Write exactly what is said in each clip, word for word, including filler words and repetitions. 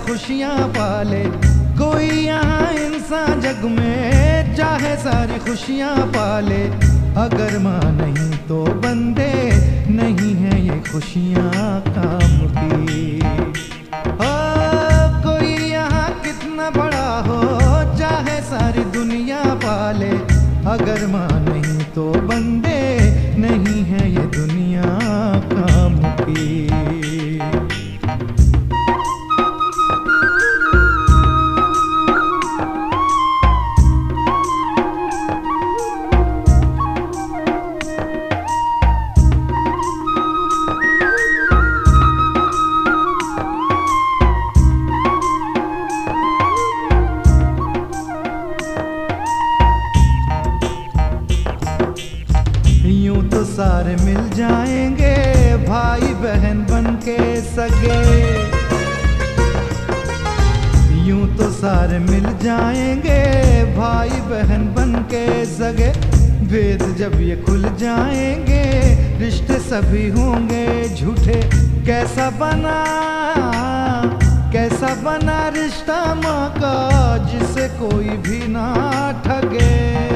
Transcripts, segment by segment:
खुशियाँ पाले। कोई यहाँ इंसान जग में चाहे सारी खुशियाँ पाले, अगर माँ नहीं तो बंदे नहीं है ये खुशियाँ काम की। ओ, कोई यहाँ कितना बड़ा हो चाहे सारी दुनिया पाले, अगर माँ नहीं तो बंदे नहीं है ये दुनिया काम की। यूं तो सारे मिल जाएंगे भाई बहन बन के सगे, यूं तो सारे मिल जाएंगे भाई बहन बन के सगे। भेद जब ये खुल जाएंगे रिश्ते सभी होंगे झूठे। कैसा बना कैसा बना रिश्ता माँ का जिसे कोई भी ना ठगे।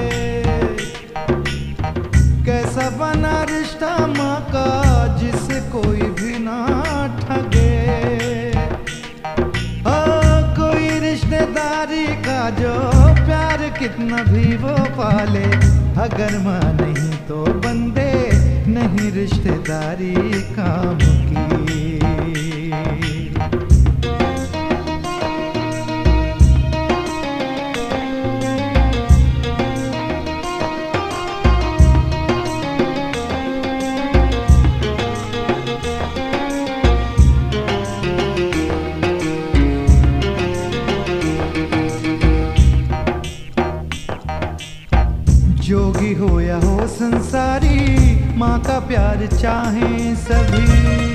कैसा बना रिश्ता माँ का जिसे कोई भी ना ठगे। ओ, कोई रिश्तेदारी का जो प्यार कितना भी वो पाले, अगर माँ नहीं तो बंदे नहीं रिश्तेदारी काम की। जोगी हो या हो संसारी माँ का प्यार चाहें सभी।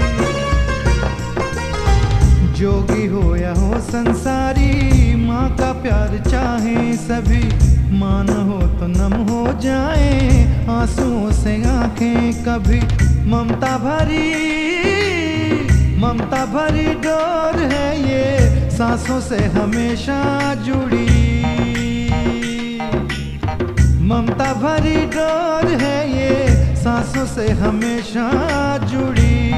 जोगी हो या हो संसारी माँ का प्यार चाहें सभी। माँ न हो तो नम हो जाए आंसुओं से आंखें कभी। ममता भरी ममता भरी डोर है ये सांसों से हमेशा जुड़ी। ममता भरी डोर है ये सांसों से हमेशा जुड़ी।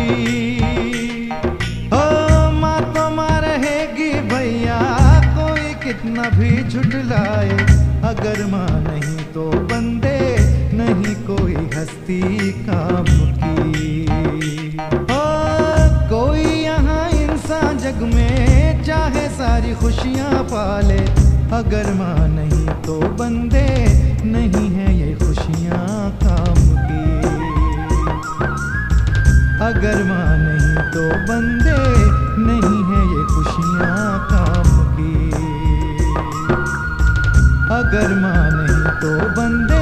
ओ माँ तो माँ रहेगी भैया कोई कितना भी झुठलाए, अगर माँ नहीं तो बंदे नहीं कोई हस्ती काम की। ओ कोई यहाँ इंसान जग में चाहे सारी खुशियाँ पाले, अगर माँ नहीं तो बंदे नहीं है ये खुशियाँ काम की। अगर माँ नहीं तो बंदे नहीं है ये खुशियाँ काम की। अगर माँ नहीं तो बंदे